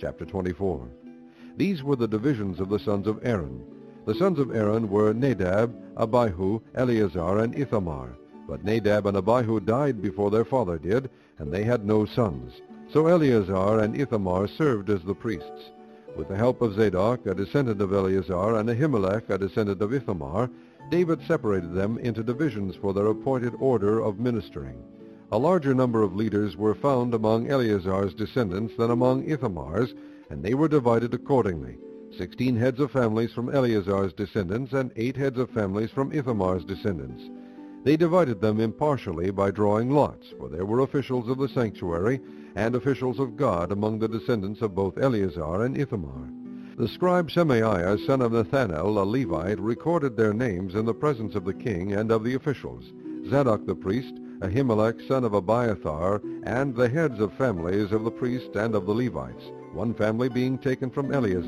Chapter 24. These were the divisions of the sons of Aaron. The sons of Aaron were Nadab, Abihu, Eleazar, and Ithamar. But Nadab and Abihu died before their father did, and they had no sons. So Eleazar and Ithamar served as the priests. With the help of Zadok, a descendant of Eleazar, and Ahimelech, a descendant of Ithamar, David separated them into divisions for their appointed order of ministering. A larger number of leaders were found among Eleazar's descendants than among Ithamar's, and they were divided accordingly. 16 heads of families from Eleazar's descendants and 8 heads of families from Ithamar's descendants. They divided them impartially by drawing lots, for there were officials of the sanctuary and officials of God among the descendants of both Eleazar and Ithamar. The scribe Shemaiah, son of Nethanel, a Levite, recorded their names in the presence of the king and of the officials. Zadok the priest, Ahimelech son of Abiathar, and the heads of families of the priests and of the Levites, one family being taken from Eleazar.